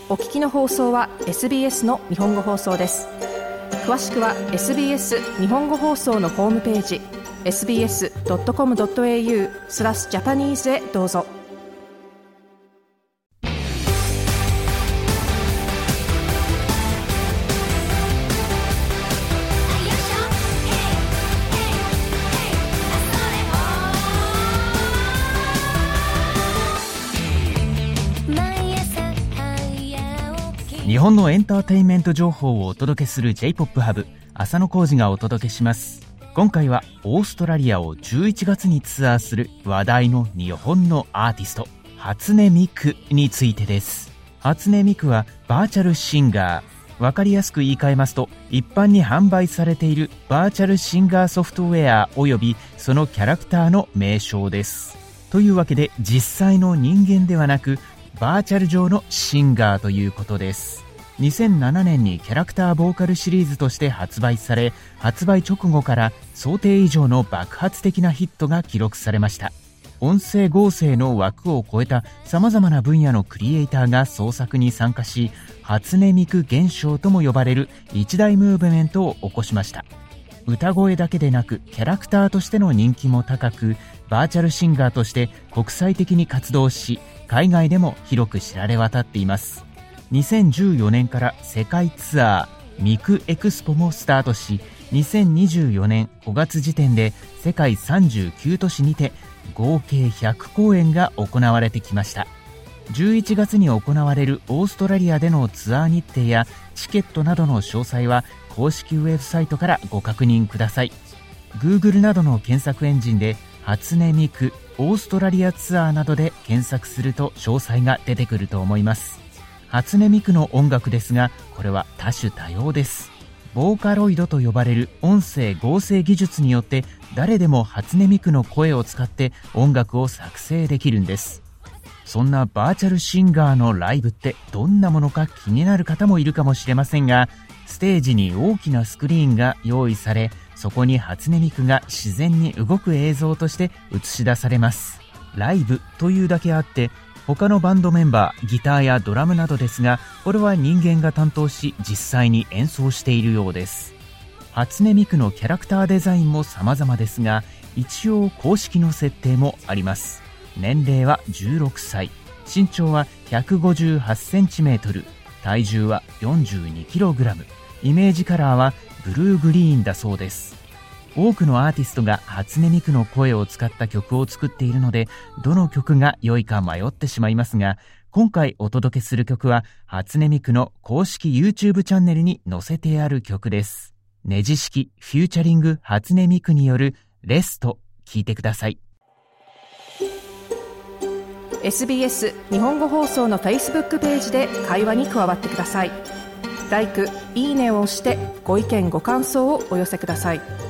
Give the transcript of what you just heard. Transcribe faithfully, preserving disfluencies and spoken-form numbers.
お聞きの放送は エスビーエス の日本語放送です。詳しくは エスビーエス 日本語放送のホームページ エスビーエスドットコムドットエーユー スラスジャパニーズへどうぞ。 日本のエンターテインメント情報をお届けする J-ポップ ハブ、浅野浩二がお届けします。今回はオーストラリアをじゅういちがつにツアーする話題の日本のアーティスト、初音ミクについてです。初音ミクはバーチャルシンガー。わかりやすく言い換えますと、一般に販売されているバーチャルシンガーソフトウェアおよびそのキャラクターの名称です。というわけで、実際の人間ではなくバーチャル上のシンガーということです。にせんななねんにキャラクターボーカルシリーズとして発売され、発売直後から想定以上の爆発的なヒットが記録されました。音声合成の枠を超えた様々な分野のクリエイターが創作に参加し、初音ミク現象とも呼ばれる一大ムーブメントを起こしました。歌声だけでなくキャラクターとしての人気も高く、バーチャルシンガーとして国際的に活動し、海外でも広く知られ渡っています。にせんじゅうよねんから世界ツアーミクエクスポもスタートし、にせんにじゅうよねんごがつ時点で世界さんじゅうきゅう都市にて合計ひゃくこうえんが行われてきました。じゅういちがつに行われるオーストラリアでのツアー日程やチケットなどの詳細は公式ウェブサイトからご確認ください。 Google などの検索エンジンで初音ミクオーストラリアツアーなどで検索すると詳細が出てくると思います。初音ミクの音楽ですが、これは多種多様です。ボーカロイドと呼ばれる音声合成技術によって誰でも初音ミクの声を使って音楽を作成できるんです。そんなバーチャルシンガーのライブってどんなものか気になる方もいるかもしれませんが、ステージに大きなスクリーンが用意され、そこに初音ミクが自然に動く映像として映し出されます。ライブというだけあって、他のバンドメンバー、ギターやドラムなどですが、これは人間が担当し実際に演奏しているようです。初音ミクのキャラクターデザインも様々ですが、一応公式の設定もあります。年齢はじゅうろくさい、身長はひゃくごじゅうはちセンチメートル、体重はよんじゅうにキログラム、イメージカラーはブルーグリーンだそうです。多くのアーティストが初音ミクの声を使った曲を作っているので、どの曲が良いか迷ってしまいますが、今回お届けする曲は初音ミクの公式 YouTube チャンネルに載せてある曲です。ネジ式フューチャリング初音ミクによるレスト、聴いてください。 エスビーエス 日本語放送の Facebook ページで会話に加わってください。ライク、いいねを押してご意見ご感想をお寄せください。